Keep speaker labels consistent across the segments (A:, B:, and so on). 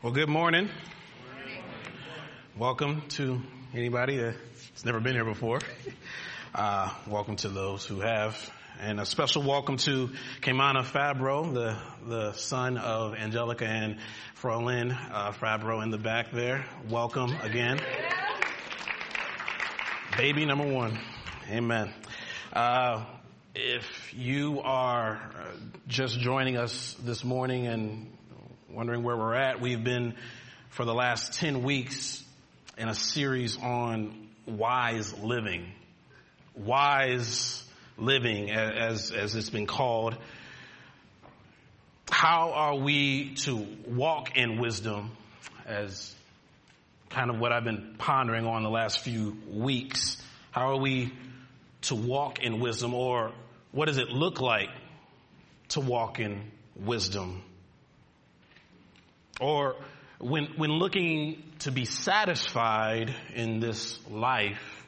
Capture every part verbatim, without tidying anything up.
A: Well, good morning. Good morning. Welcome to anybody that's never been here before. Uh, welcome to those who have. And a special welcome to Kaimana Fabro, the, the son of Angelica and Frolyn uh, Fabro in the back there. Welcome again. Baby number one. Amen. Uh, if you are just joining us this morning and wondering where we're at, we've been for the last ten weeks in a series on wise living. Wise living, as as it's been called. How are we to walk in wisdom, as kind of what I've been pondering on the last few weeks. How are we to walk in wisdom, or what does it look like to walk in wisdom? Or when when looking to be satisfied in this life,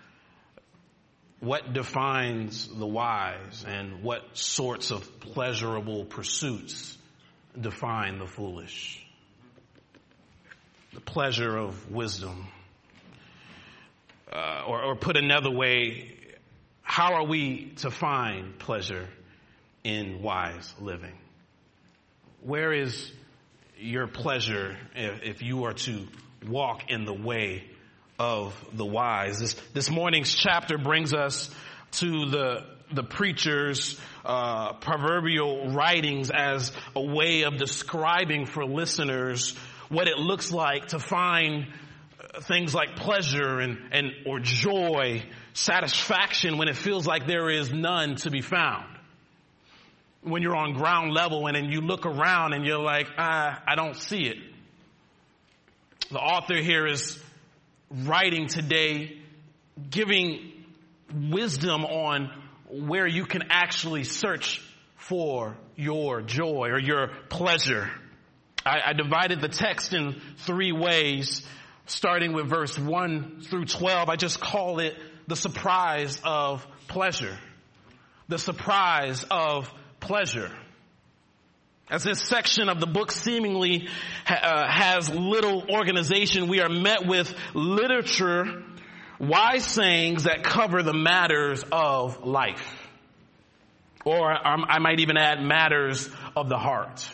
A: what defines the wise, and what sorts of pleasurable pursuits define the foolish? The pleasure of wisdom. Uh, or, or put another way, how are we to find pleasure in wise living? Where is your pleasure if, if you are to walk in the way of the wise? This, this morning's chapter brings us to the the preacher's uh, proverbial writings as a way of describing for listeners what it looks like to find things like pleasure and, and or joy, satisfaction when it feels like there is none to be found. When you're on ground level and then you look around and you're like, ah, I don't see it. The author here is writing today, giving wisdom on where you can actually search for your joy or your pleasure. I, I divided the text in three ways, starting with verse one through twelve. I just call it the surprise of pleasure. The surprise of pleasure. As this section of the book seemingly uh, has little organization, we are met with literature, wise sayings that cover the matters of life. Or um, I might even add matters of the heart.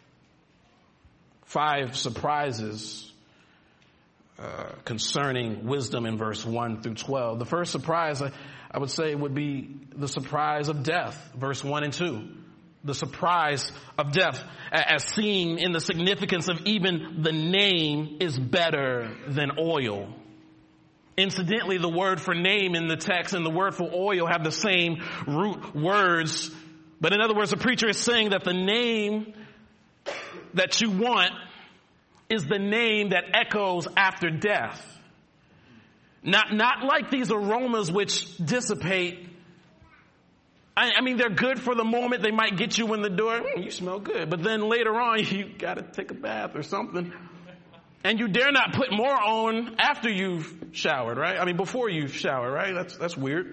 A: Five surprises uh, concerning wisdom in verse one through twelve. The first surprise, I, I would say, would be the surprise of death, verse one and two. The surprise of death, as seen in the significance of even the name is better than oil. Incidentally, the word for name in the text and the word for oil have the same root words. But in other words, the preacher is saying that the name that you want is the name that echoes after death. Not, not like these aromas which dissipate. I, I mean, they're good for the moment. They might get you in the door. Mm, you smell good. But then later on, you got to take a bath or something. And you dare not put more on after you've showered, right? I mean, before you've showered, right? That's, that's weird.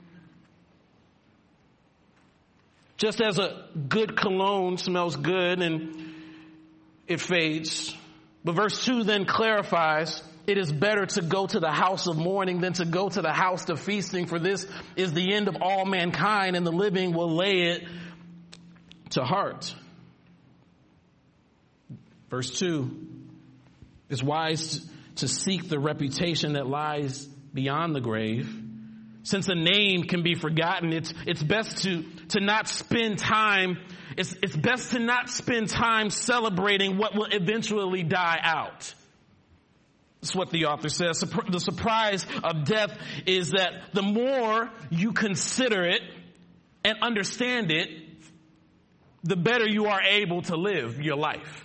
A: Just as a good cologne smells good and it fades. But verse two then clarifies, it is better to go to the house of mourning than to go to the house of feasting, for this is the end of all mankind, and the living will lay it to heart. Verse two, it's wise to seek the reputation that lies beyond the grave. Since a name can be forgotten, it's it's best to to not spend time It's, it's best to not spend time celebrating what will eventually die out. That's what the author says. The surprise of death is that the more you consider it and understand it, the better you are able to live your life.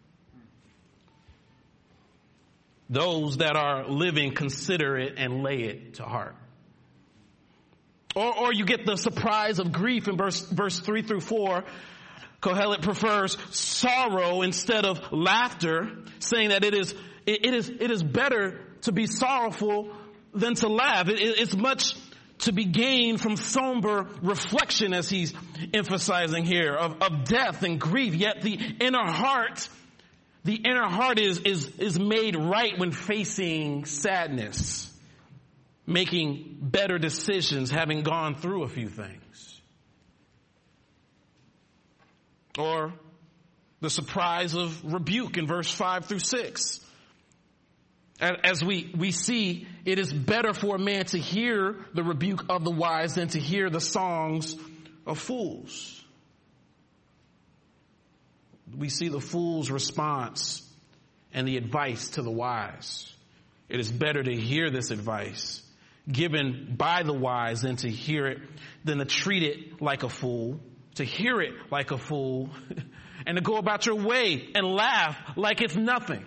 A: Those that are living consider it and lay it to heart. Or, or you get the surprise of grief in verse, verse three through four. Kohelet prefers sorrow instead of laughter, saying that it is it, it is it is better to be sorrowful than to laugh. It, it's much to be gained from somber reflection, as he's emphasizing here, of, of death and grief. Yet the inner heart the inner heart is, is, is made right when facing sadness, making better decisions, having gone through a few things. Or the surprise of rebuke in verse five through six. As we, we see, it is better for a man to hear the rebuke of the wise than to hear the songs of fools. We see the fool's response and the advice to the wise. It is better to hear this advice given by the wise than to hear it, than to treat it like a fool, to hear it like a fool, and to go about your way and laugh like it's nothing.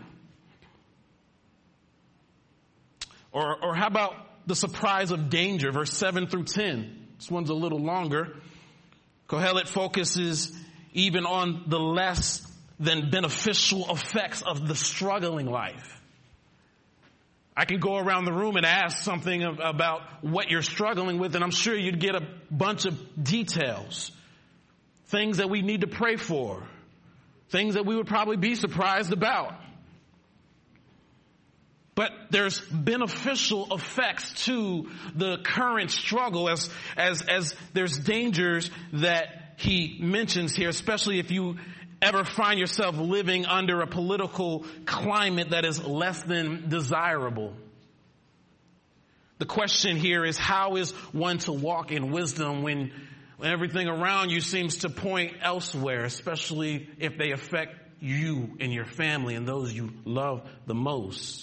A: Or, or how about the surprise of danger, verse seven through ten? This one's a little longer. Kohelet focuses even on the less than beneficial effects of the struggling life. I can go around the room and ask something about what you're struggling with, and I'm sure you'd get a bunch of details. Things that we need to pray for. Things that we would probably be surprised about. But there's beneficial effects to the current struggle as, as, as there's dangers that he mentions here, especially if you ever find yourself living under a political climate that is less than desirable. The question here is, how is one to walk in wisdom when, when everything around you seems to point elsewhere, especially if they affect you and your family and those you love the most?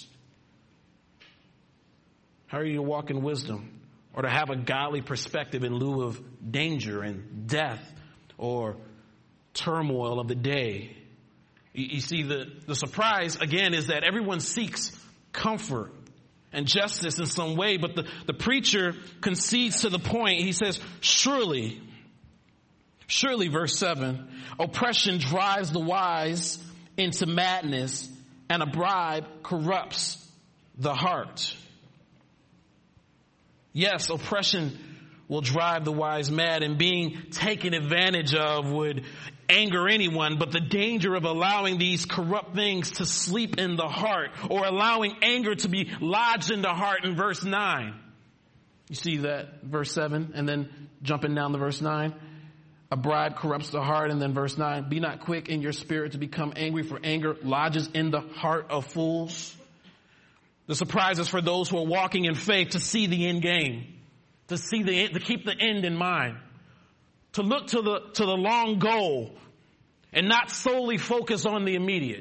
A: How are you to walk in wisdom or to have a godly perspective in lieu of danger and death or turmoil of the day? You, you see, the, the surprise, again, is that everyone seeks comfort and justice in some way, but the, the preacher concedes to the point. He says, surely, surely, verse seven, oppression drives the wise into madness, and a bribe corrupts the heart. Yes, oppression will drive the wise mad, and being taken advantage of would anger anyone, but the danger of allowing these corrupt things to sleep in the heart, or allowing anger to be lodged in the heart in verse nine. You see that, verse seven, and then jumping down to verse nine. A bribe corrupts the heart, and then verse nine. Be not quick in your spirit to become angry, for anger lodges in the heart of fools. The surprise is for those who are walking in faith to see the end game, to see the to keep the end in mind, to look to the to the long goal, and not solely focus on the immediate.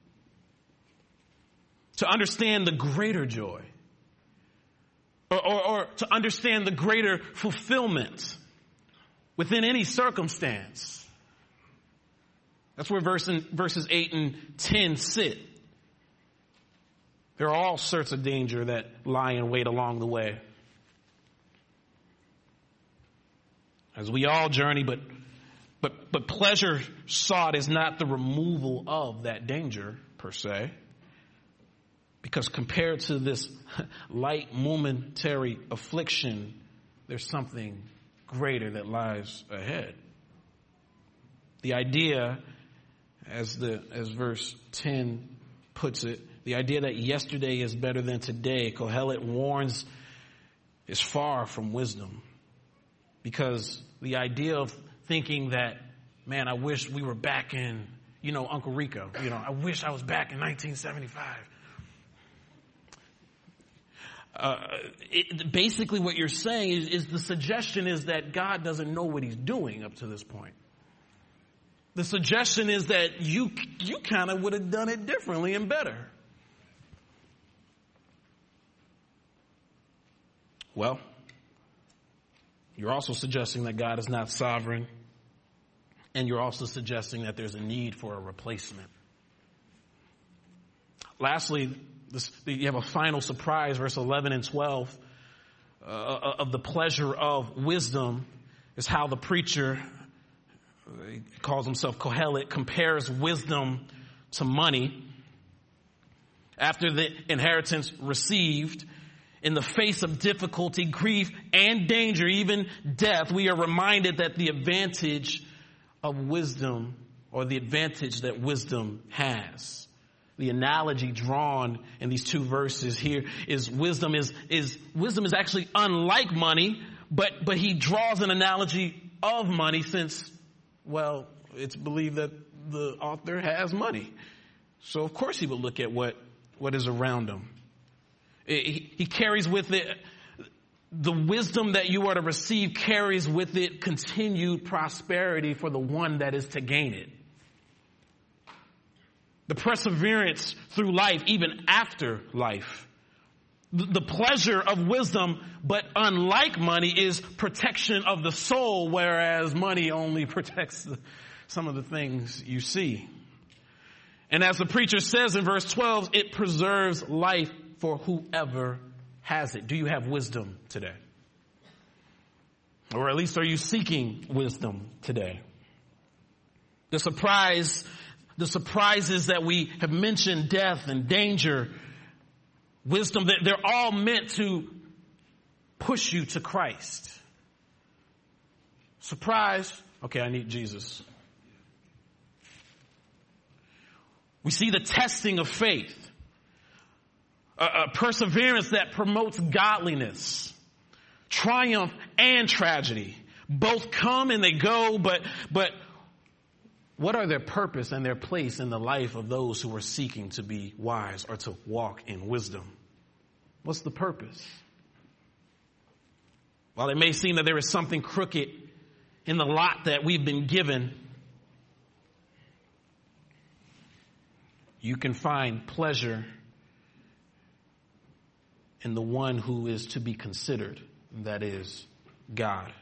A: To understand the greater joy, or, or, or to understand the greater fulfillment within any circumstance. That's where verse in, verses eight and ten sit. There are all sorts of danger that lie in wait along the way. As we all journey, but but but pleasure sought is not the removal of that danger per se. Because compared to this light momentary affliction, there's something greater that lies ahead. The idea, as the as verse ten puts it, the idea that yesterday is better than today, Kohelet warns, is far from wisdom. Because the idea of thinking that, man, I wish we were back in, you know, Uncle Rico. You know, I wish I was back in nineteen seventy-five. Uh, it, basically what you're saying is, is the suggestion is that God doesn't know what he's doing up to this point. The suggestion is that you, you kind of would have done it differently and better. Well, you're also suggesting that God is not sovereign, and you're also suggesting that there's a need for a replacement. Lastly, this, you have a final surprise, verse eleven and twelve, uh, of the pleasure of wisdom is how the preacher, he calls himself Kohelet, compares wisdom to money. After the inheritance received, in the face of difficulty, grief, and danger, even death, we are reminded that the advantage of wisdom, or the advantage that wisdom has. the analogy drawn in these two verses here is wisdom is, is wisdom is actually unlike money, but, but he draws an analogy of money since, well, it's believed that the author has money. So of course he would look at what, what is around him. He, he carries with it, the wisdom that you are to receive carries with it continued prosperity for the one that is to gain it. The perseverance through life, even after life. The pleasure of wisdom, but unlike money, is protection of the soul, whereas money only protects the, some of the things you see. And as the preacher says in verse twelve, it preserves life for whoever has it. Do you have wisdom today? Or at least are you seeking wisdom today? The surprise The surprises that we have mentioned, death and danger, wisdom, they're all meant to push you to Christ. Surprise. Okay, I need Jesus. We see the testing of faith, a, a perseverance that promotes godliness, triumph and tragedy. Both come and they go, but, but, what are their purpose and their place in the life of those who are seeking to be wise or to walk in wisdom? What's the purpose? While it may seem that there is something crooked in the lot that we've been given, you can find pleasure in the one who is to be considered, and that is God.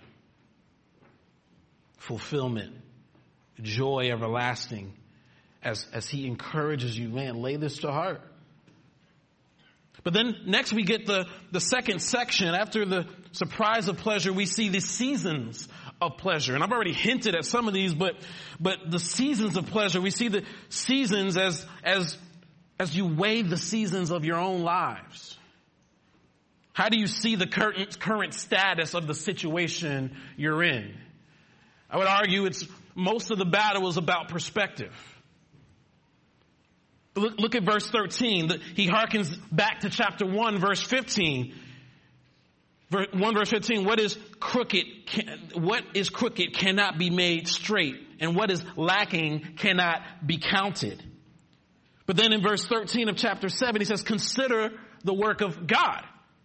A: Fulfillment. Joy everlasting, as, as he encourages you, man, lay this to heart. But then next we get the, the second section. After the surprise of pleasure, we see the seasons of pleasure. And I've already hinted at some of these, but, but the seasons of pleasure, we see the seasons as, as, as you weigh the seasons of your own lives. How do you see the current, current status of the situation you're in? I would argue it's most of the battle is about perspective. Look, look at verse thirteen. The, he harkens back to chapter one, verse fifteen. Ver, one verse fifteen. What is crooked? Can, what is crooked cannot be made straight, and what is lacking cannot be counted. But then in verse thirteen of chapter seven, he says, "Consider the work of God.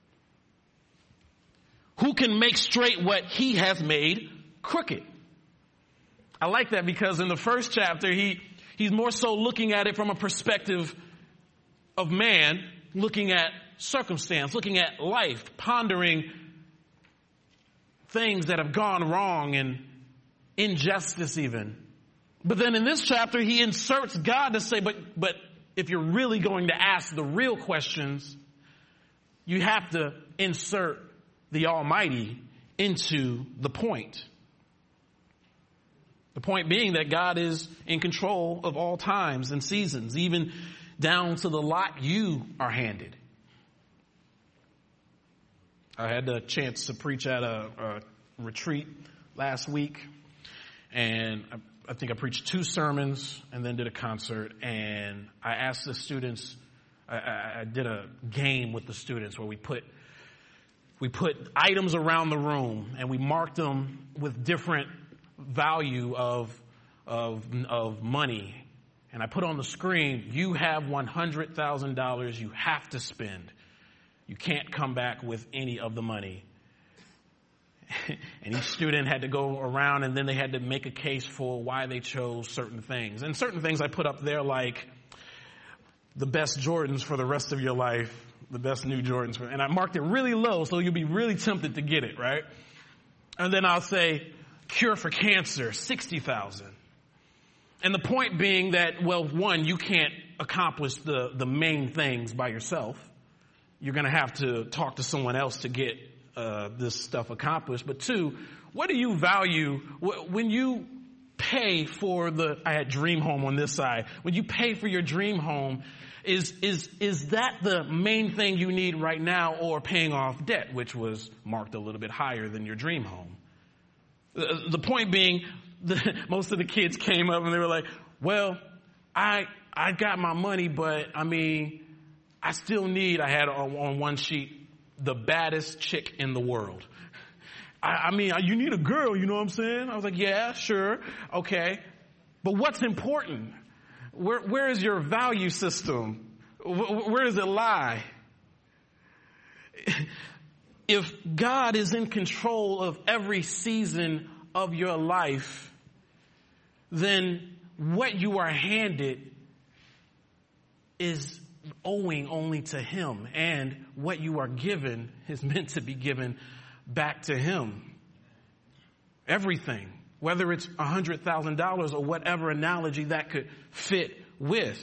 A: Who can make straight what he has made crooked?" I like that because in the first chapter, he, he's more so looking at it from a perspective of man, looking at circumstance, looking at life, pondering things that have gone wrong and injustice even. But then in this chapter, he inserts God to say, but, but if you're really going to ask the real questions, you have to insert the Almighty into the point. The point being that God is in control of all times and seasons, even down to the lot you are handed. I had the chance to preach at a, a retreat last week, and I, I think I preached two sermons and then did a concert, and I asked the students, I, I, I did a game with the students where we put we put items around the room and we marked them with different value of, of, of money. And I put on the screen, you have one hundred thousand dollars you have to spend. You can't come back with any of the money. And each student had to go around and then they had to make a case for why they chose certain things. And certain things I put up there like the best Jordans for the rest of your life, the best new Jordans. For, and I marked it really low so you'll be really tempted to get it, right? And then I'll say, cure for cancer, sixty thousand dollars. And the point being that, well, one, you can't accomplish the, the main things by yourself. You're going to have to talk to someone else to get uh, this stuff accomplished. But two, what do you value when you pay for the, I had dream home on this side. When you pay for your dream home, is, is, is that the main thing you need right now, or paying off debt, which was marked a little bit higher than your dream home? The, the point being, the, most of the kids came up and they were like, well, I I got my money, but I mean, I still need, I had on, on one sheet, the baddest chick in the world. I, I mean, you need a girl, you know what I'm saying? I was like, yeah, sure, okay. But what's important? Where, where is your value system? Where, where does it lie? If God is in control of every season of your life, then what you are handed is owing only to him, and what you are given is meant to be given back to him. Everything, whether it's a hundred thousand dollars or whatever analogy that could fit with.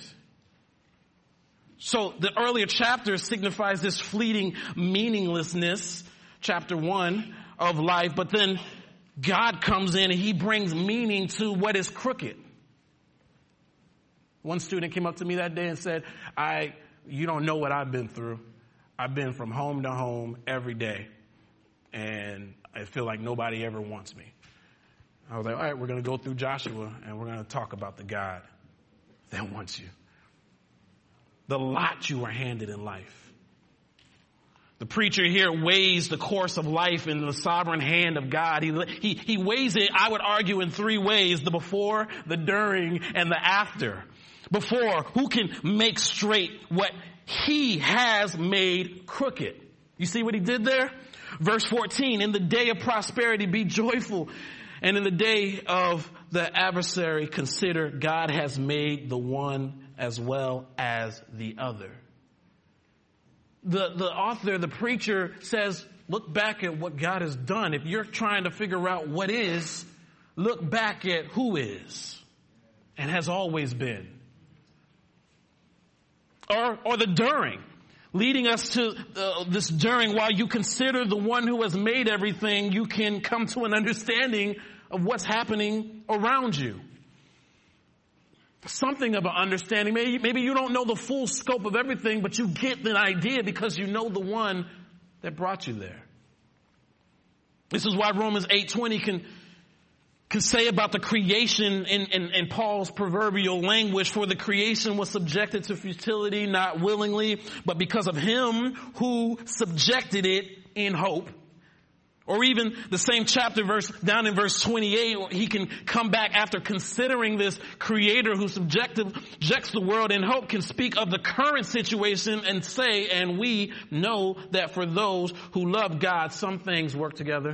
A: So the earlier chapter signifies this fleeting meaninglessness, chapter one of life, but then God comes in and he brings meaning to what is crooked. One student came up to me that day and said, I, you don't know what I've been through. I've been from home to home every day, and I feel like nobody ever wants me. I was like, all right, we're going to go through Joshua, and we're going to talk about the God that wants you. The lot you are handed in life. The preacher here weighs the course of life in the sovereign hand of God. He, he, he weighs it, I would argue, in three ways: the before, the during, and the after. Before, who can make straight what he has made crooked? You see what he did there? Verse fourteen, in the day of prosperity, be joyful. And in the day of the adversary, consider God has made the one as well as the other. The, the author, the preacher says, look back at what God has done. If you're trying to figure out what is, look back at who is and has always been. Or, or the during, leading us to uh, this during. While you consider the one who has made everything, you can come to an understanding of what's happening around you. Something of an understanding. Maybe, maybe you don't know the full scope of everything, but you get the idea because you know the one that brought you there. This is why Romans eight twenty can, can say about the creation in, in, in Paul's proverbial language, for the creation was subjected to futility, not willingly, but because of him who subjected it in hope. Or even the same chapter verse down in verse twenty-eight, he can come back after considering this creator who subjects the world in hope, can speak of the current situation and say, and we know that for those who love God, some things work together.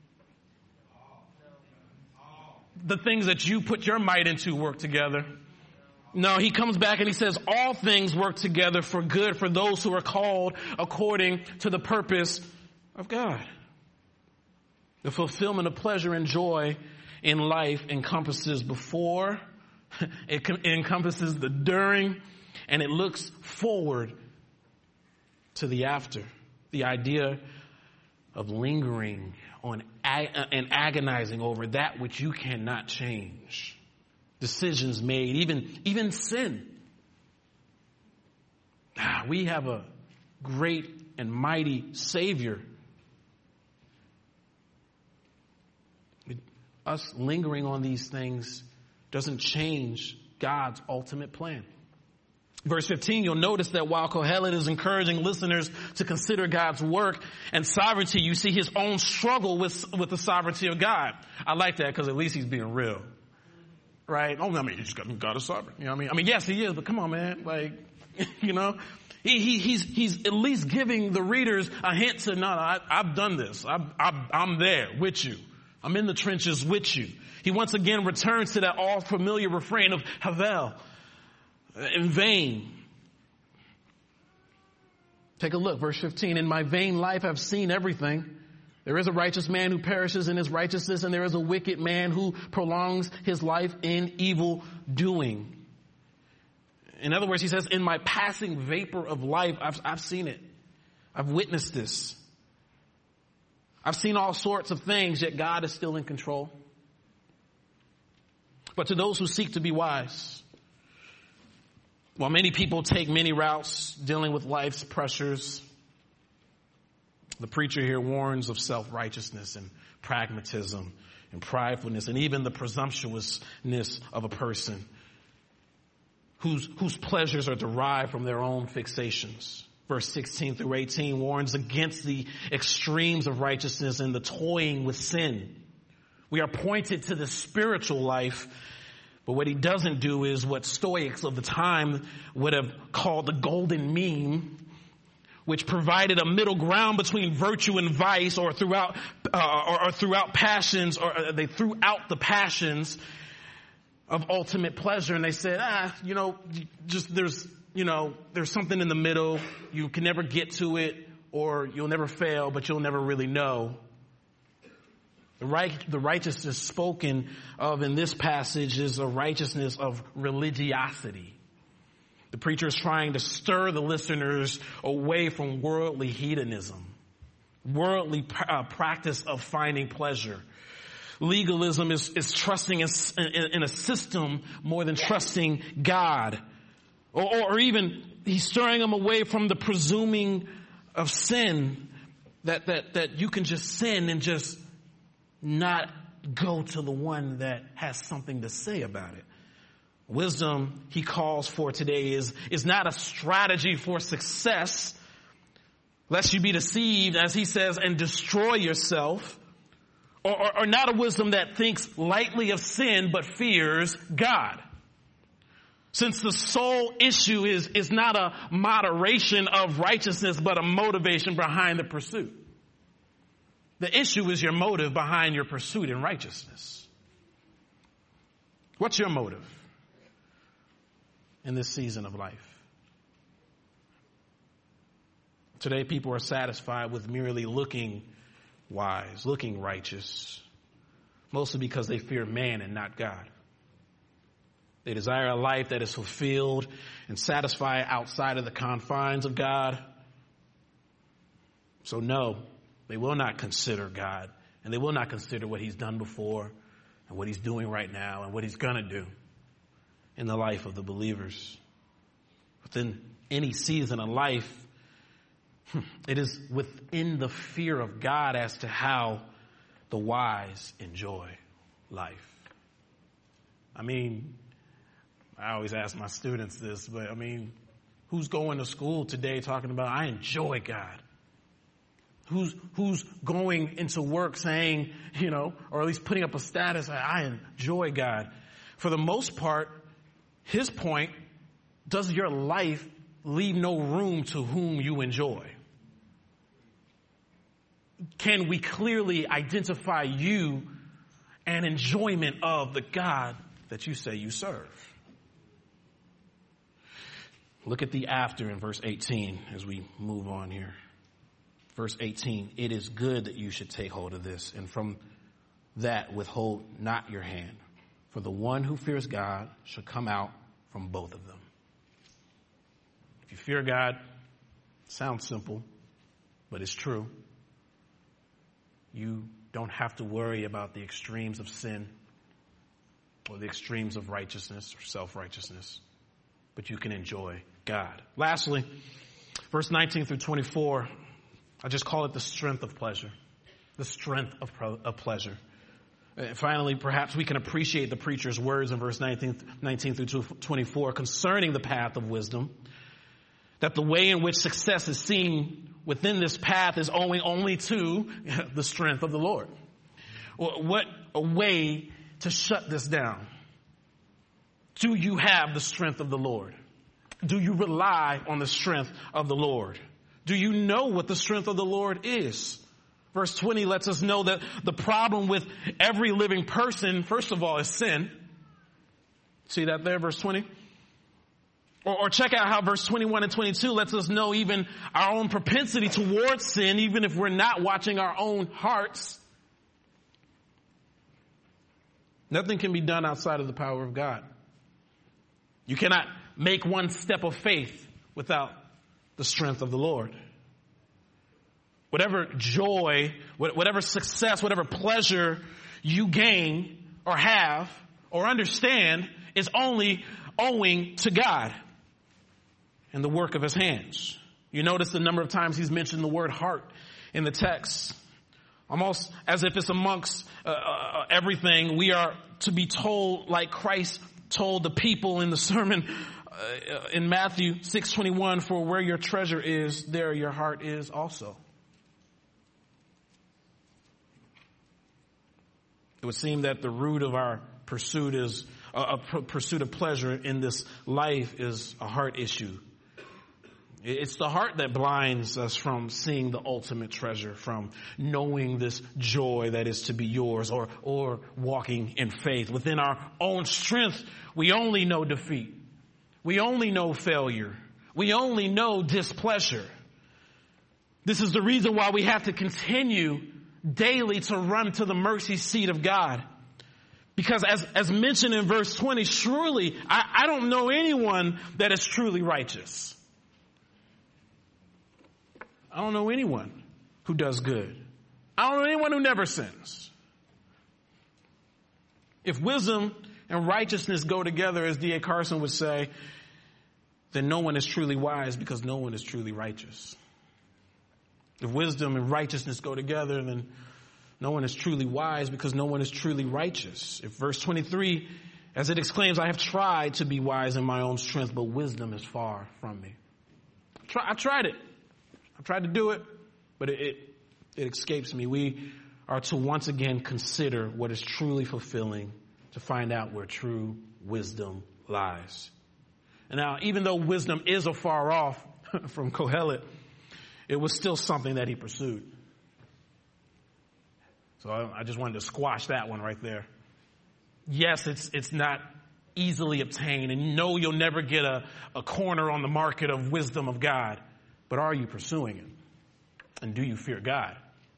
A: The things that you put your might into work together. No, he comes back and he says, all things work together for good for those who are called according to the purpose of God. The fulfillment of pleasure and joy in life encompasses before, it, it encompasses the during, and it looks forward to the after. The idea of lingering on ag- and agonizing over that which you cannot change. Decisions made, even, even sin. Ah, we have a great and mighty Savior. Us lingering on these things doesn't change God's ultimate plan. Verse fifteen, you'll notice that while Kohelet is encouraging listeners to consider God's work and sovereignty, you see his own struggle with, with the sovereignty of God. I like that because at least he's being real. Right? Oh, I mean, he's got God is sovereign. You know what I mean? I mean, yes, he is, but come on, man. Like, you know, he, he, he's, he's at least giving the readers a hint to, no, no I, I've done this. I, I, I'm there with you. I'm in the trenches with you. He once again returns to that all familiar refrain of Havel, in vain. Take a look, verse fifteen. In my vain life I've seen everything. There is a righteous man who perishes in his righteousness, and there is a wicked man who prolongs his life in evil doing. In other words, he says, in my passing vapor of life, I've, I've seen it. I've witnessed this. I've seen all sorts of things, yet God is still in control. But to those who seek to be wise, while many people take many routes dealing with life's pressures, the preacher here warns of self-righteousness and pragmatism and pridefulness and even the presumptuousness of a person. whose, whose pleasures are derived from their own fixations. Verse sixteen through eighteen warns against the extremes of righteousness and the toying with sin. We are pointed to the spiritual life, but what he doesn't do is what Stoics of the time would have called the golden mean, which provided a middle ground between virtue and vice, or throughout, uh, or, or throughout passions, or they threw out the passions of ultimate pleasure, and they said, ah, you know, just there's, you know, there's something in the middle. You can never get to it, or you'll never fail, but you'll never really know. The right, the righteousness spoken of in this passage is a righteousness of religiosity. The preacher is trying to stir the listeners away from worldly hedonism, worldly uh, practice of finding pleasure. Legalism is, is trusting in, in, in a system more than trusting God. Or, or, or even he's stirring them away from the presuming of sin, that, that, that you can just sin and just not go to the one that has something to say about it. Wisdom, he calls for today, is, is not a strategy for success, lest you be deceived, as he says, and destroy yourself, or, or, or not a wisdom that thinks lightly of sin but fears God. Since the sole issue is, is not a moderation of righteousness, but a motivation behind the pursuit. The issue is your motive behind your pursuit in righteousness. What's your motive in this season of life? Today, people are satisfied with merely looking wise, looking righteous, mostly because they fear man and not God. They desire a life that is fulfilled and satisfied outside of the confines of God. So no, they will not consider God, and they will not consider what he's done before and what he's doing right now and what he's going to do in the life of the believers. Within any season of life, it is within the fear of God as to how the wise enjoy life. I mean, I always ask my students this, but I mean, who's going to school today talking about, I enjoy God? Who's, who's going into work saying, you know, or at least putting up a status, I enjoy God? For the most part, his point, does your life leave no room to whom you enjoy? Can we clearly identify you and enjoyment of the God that you say you serve? Look at the after in verse eighteen as we move on here. Verse eighteen, it is good that you should take hold of this, and from that withhold not your hand. For the one who fears God shall come out from both of them. If you fear God, it sounds simple, but it's true. You don't have to worry about the extremes of sin or the extremes of righteousness or self-righteousness, but you can enjoy God. Lastly, verse nineteen through twenty-four, I just call it the strength of pleasure. The strength of, pro- of pleasure. And finally, perhaps we can appreciate the preacher's words in verse nineteen, nineteen through twenty-four concerning the path of wisdom. That the way in which success is seen within this path is owing only to the strength of the Lord. What a way to shut this down. Do you have the strength of the Lord? Do you rely on the strength of the Lord? Do you know what the strength of the Lord is? Verse twenty lets us know that the problem with every living person, first of all, is sin. See that there, verse twenty? Or, or check out how verse twenty-one and twenty-two lets us know even our own propensity towards sin, even if we're not watching our own hearts. Nothing can be done outside of the power of God. You cannot make one step of faith without the strength of the Lord. Whatever joy, whatever success, whatever pleasure you gain or have or understand is only owing to God and the work of his hands. You notice the number of times he's mentioned the word heart in the text. Almost as if it's amongst uh, uh, everything. We are to be told, like Christ told the people in the sermon, uh, in Matthew six twenty-one, for where your treasure is, there your heart is also. It would seem that the root of our pursuit is uh, a pursuit of pleasure in this life is a heart issue. It's the heart that blinds us from seeing the ultimate treasure, from knowing this joy that is to be yours, or, or walking in faith. Within our own strength, we only know defeat. We only know failure. We only know displeasure. This is the reason why we have to continue daily to run to the mercy seat of God. Because as, as mentioned in verse twenty, surely I, I don't know anyone that is truly righteous. I don't know anyone who does good. I don't know anyone who never sins. If wisdom and righteousness go together, as D A Carson would say, then no one is truly wise because no one is truly righteous. If wisdom and righteousness go together, then no one is truly wise because no one is truly righteous. If verse twenty-three, as it exclaims, I have tried to be wise in my own strength, but wisdom is far from me. I tried it. I tried to do it, but it, it, it escapes me. We are to once again consider what is truly fulfilling, to find out where true wisdom lies. And now, even though wisdom is afar off from Kohelet, it was still something that he pursued. So I, I just wanted to squash that one right there. Yes, it's it's not easily obtained, and no, you'll never get a, a corner on the market of wisdom of God. But are you pursuing it? And do you fear God?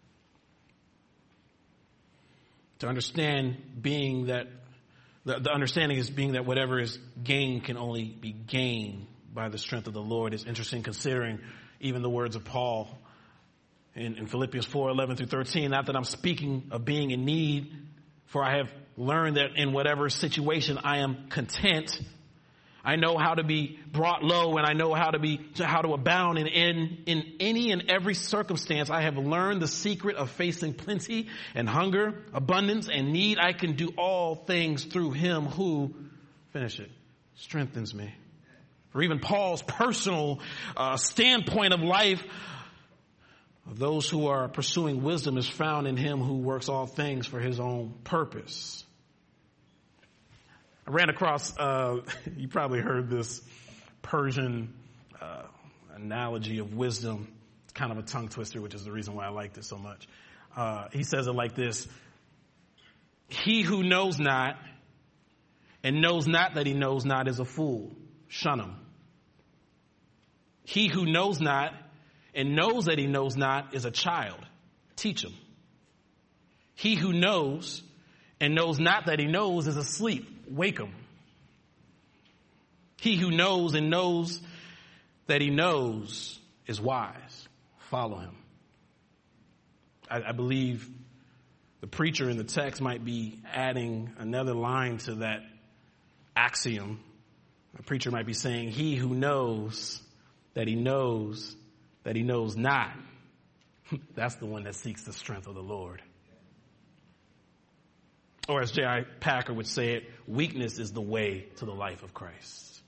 A: To understand being that, the, the understanding is being that whatever is gained can only be gained by the strength of the Lord is interesting, considering even the words of Paul in, in Philippians four, eleven through thirteen. Not that I'm speaking of being in need, for I have learned that in whatever situation I am content. I know how to be brought low, and I know how to be to how to abound in, in in any and every circumstance. I have learned the secret of facing plenty and hunger, abundance and need. I can do all things through him who, finish it, strengthens me. Or even Paul's personal uh, standpoint of life of those who are pursuing wisdom is found in him who works all things for his own purpose. I ran across, uh, you probably heard this Persian uh, analogy of wisdom. It's kind of a tongue twister, which is the reason why I liked it so much. Uh, he says it like this. He who knows not and knows not that he knows not is a fool. Shun him. He who knows not and knows that he knows not is a child. Teach him. He who knows and knows not that he knows is asleep. Wake him. He who knows and knows that he knows is wise. Follow him. I, I believe the preacher in the text might be adding another line to that axiom. The preacher might be saying, he who knows that he knows that he knows not, that's the one that seeks the strength of the Lord. Or as J I Packer would say it, weakness is the way to the life of Christ.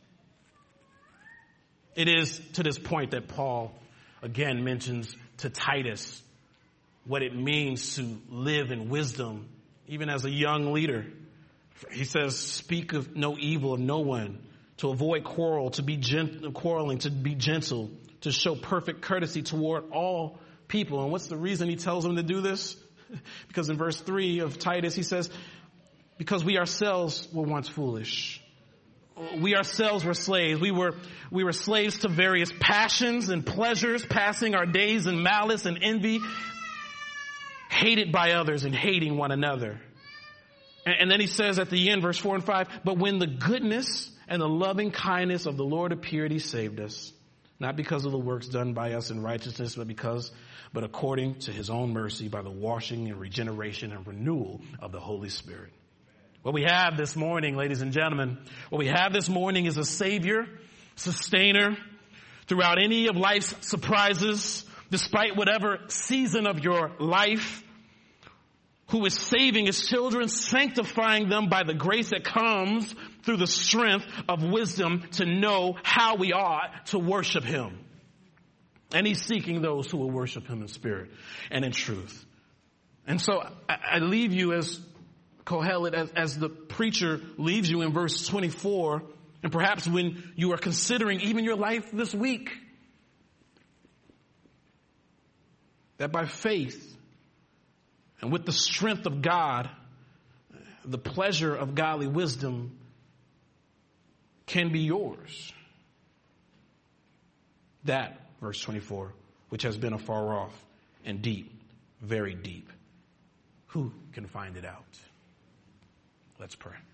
A: It is to this point that Paul again mentions to Titus what it means to live in wisdom, even as a young leader. He says, speak of no evil of no one, to avoid quarrel, to be gent- quarreling, to be gentle, to show perfect courtesy toward all people. And what's the reason he tells them to do this? Because in verse three of Titus, he says, because we ourselves were once foolish. We ourselves were slaves. We were, we were slaves to various passions and pleasures, passing our days in malice and envy, hated by others and hating one another. And, and then he says at the end, verse four and five, but when the goodness and the loving kindness of the Lord appeared, he saved us, not because of the works done by us in righteousness, but because but according to his own mercy by the washing and regeneration and renewal of the Holy Spirit. What we have this morning, ladies and gentlemen, what we have this morning is a Savior, sustainer throughout any of life's surprises, despite whatever season of your life, who is saving his children, sanctifying them by the grace that comes through the strength of wisdom to know how we ought to worship him. And he's seeking those who will worship him in spirit and in truth. And so I, I leave you as Kohelet, as, as the preacher leaves you in verse twenty-four, and perhaps when you are considering even your life this week, that by faith and with the strength of God, the pleasure of godly wisdom can be yours. That, verse twenty-four, which has been afar off and deep, very deep. Who can find it out? Let's pray.